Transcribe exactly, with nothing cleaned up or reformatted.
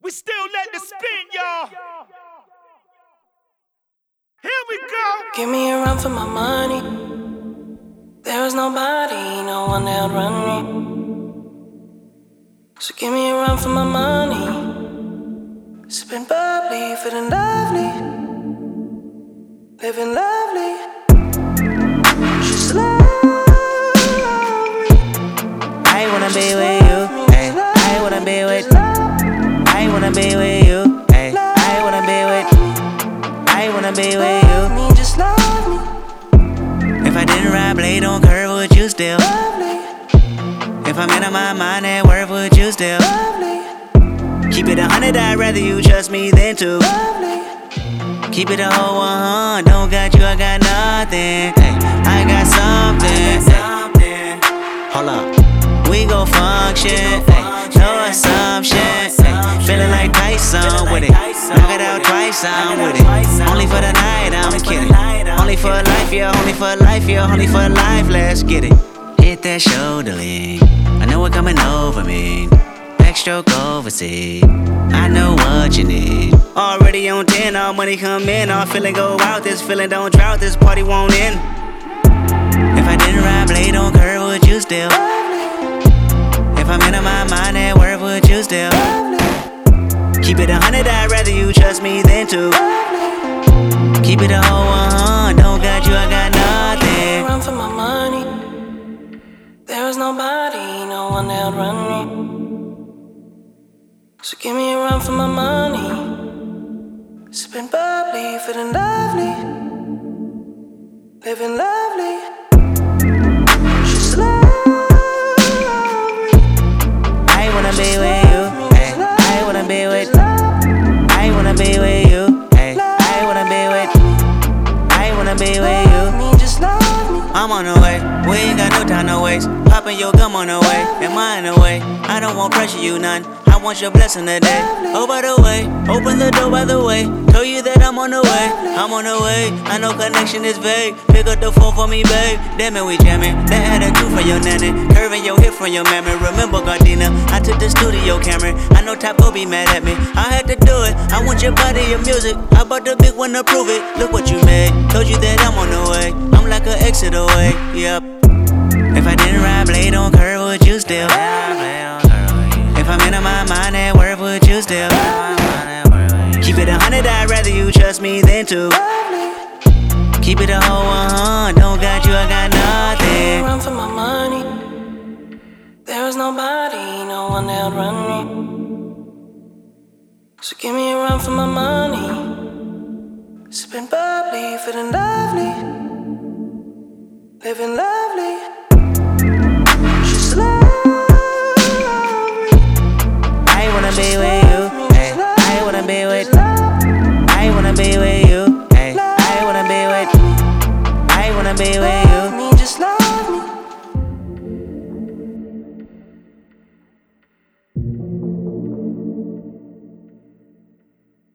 We still let the spin, y'all. Here we go. Give me a run for my money. There is nobody, no one that'll run me. So give me a run for my money. Sipping bubbly, feeling lovely, living lovely. She's lovely. I wanna be with you. Ay, I wanna be with. I wanna be with you. Ay, I wanna be with. I wanna be with you. Me, just love me. If I didn't ride blade on curve, would you still? Lovely, If I'm in my mind at work, would you still? lovely, Keep it a hundred, I'd rather you trust me than two. lovely. Keep it a whole one, don't got you, I got nothing. Ay, I got something. Ay, hold up, we gon' function. Ay, no assumption. Ay, feeling like Tyson with it. Knock it out twice, I'm with it. Only for the night, I'm kidding. Only for life, yeah, only for life, yeah, only for life, let's get it. Hit that shoulder lean, I know it coming over me. Backstroke overseas, I know what you need. Already on ten, all money come in, all feeling go out. This feeling don't drought, this party won't end. If I didn't ride blade on curve, would you still? If I'm in my mind at work, would you still? Keep it a hundred, I'd rather you trust me than two. Keep it a whole one, don't got you, I got nothing. Run for my money. There is nobody, no one that'll run me. So give me a run for my money. Sipping bubbly, feeling lovely, living lovely. She's lovely. I wanna be with you. Ay, I wanna be with. I wanna be with you. Ay, I wanna be with. I wanna be with you. Me, just love me. I'm on the way, we ain't got no time to waste. Poppin' your gum on the way, am I in the way? I don't want pressure, you none. I want your blessing today. Oh, by the way, open the door by the way. Told you that I'm on the way, I'm on the way. I know connection is vague. Pick up the phone for me, babe. Damn it, we jamming. That had a two for your nanny. Curving your hip from your mammy. Remember, Gardena, I took the studio camera. I know Top will be mad at me. I had to do it. I want your body, your music. I bought the big one to prove it. Look what you made. Told you that I'm on the way. I'm like an exit away. Yep. If I didn't ride blade on curve, would you still? If I'm in my mind at work, would you still? Keep it a hundred, I'd rather you trust me than two. Keep it a whole one, don't got you, I got nothing. Run for my money. There is nobody, no one that'll run me. So give me a run for my money. Sipping bubbly, feeling lovely, living lovely.